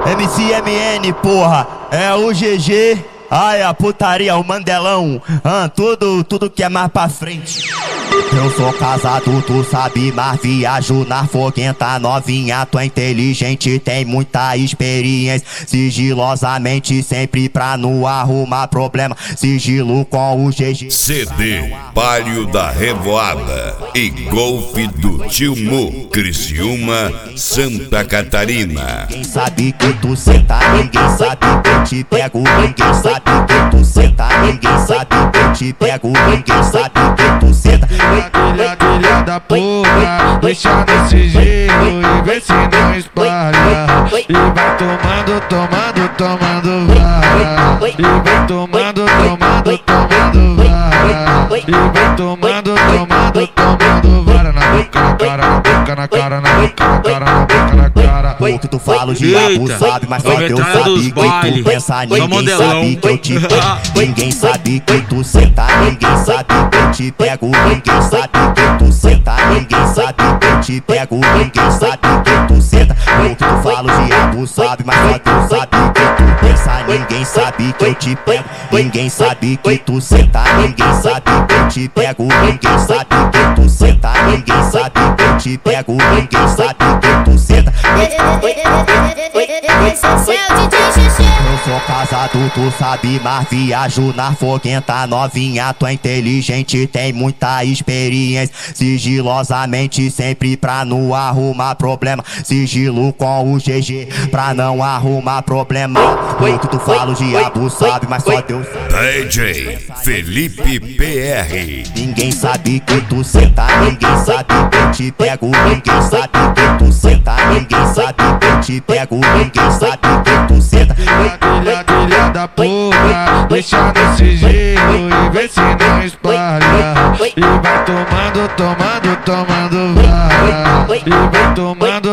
MCMN, porra, é o GG. Ai, a putaria, o Mandelão, tudo que é mais pra frente. Eu sou casado, tu sabe, mas viajo na foguenta novinha. Tu é inteligente, tem muita experiência. Sigilosamente, sempre pra não arrumar problema. Sigilo com o GG. CD Palio da Revoada e Golfe do Tio Mo, Criciúma, Santa Catarina. Ninguém sabe que tu senta, ninguém sabe que eu te pego. Ninguém sabe que tu senta, ninguém sabe que eu te pego. Ninguém sabe que tu senta. Filha da puta, deixa nesse gelo e vê se não espalha. E vai tomando vara. E vai tomando vara. E vai tomando vara. Na boca, na cara, na boca, na cara, na boca, na cara. O que tu fala, o diabo sabe, mas só Deus sabe que tu pensa. Ninguém sabe que eu te pego. Ninguém sabe que tu senta, ninguém sabe que eu te pego. Ninguém sabe que tu senta, ninguém sabe que eu te pego. Ninguém sabe que tu senta. O que tu fala, o diabo sabe, mas só Deus sabe que tu pensa. Ninguém sabe que eu te pego. Ninguém sabe que tu senta, ninguém sabe que eu te pego. Ninguém sabe que tu senta, ninguém sabe que eu te pego. Ninguém sabe que tu senta. Eu sou casado, tu sabe, mas viajo na foguenta novinha. Tu é inteligente, tem muita experiência. Sigilosamente, sempre pra não arrumar problema. Sigilo com o GG, pra não arrumar problema. O que tu fala, o diabo sabe, mas só Deus sabe. DJ Felipe PR. Ninguém sabe que tu senta, ninguém sabe que eu te pego. Ninguém sabe que tu senta, ninguém sabe que eu te pego. Ninguém sabe que tu senta. Filha da puta, deixa nesse gelo e vê se não espalha. E vai tomando vara. E vai tomando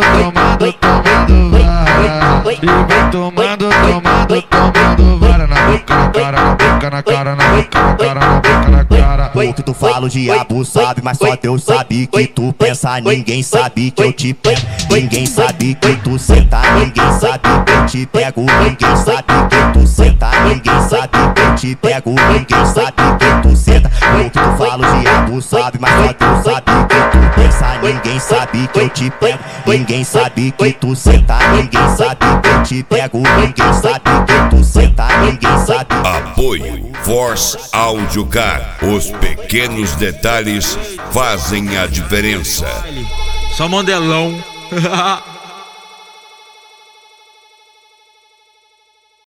vara. E vai tomando vara. Na boca, na cara, na boca, na cara, na boca, na cara, na boca, na cara. O que tu fala, o diabo sabe, mas só Deus sabe que tu pensa. Ninguém sabe que eu te pego. Ninguém sabe que tu senta, ninguém sabe que eu te pego. Ninguém sabe que tu senta, ninguém sabe que eu te pego. Ninguém sabe que tu senta. O que tu fala, o diabo sabe, mas só Deus sabe que tu pensa. Ninguém sabe que eu te pego. Ninguém sabe que tu senta, ninguém sabe que eu te pego. Ninguém sabe que tu senta, ninguém sabe. Apoio Force Audio Car. Os pequenos detalhes fazem a diferença. Só Mandelão.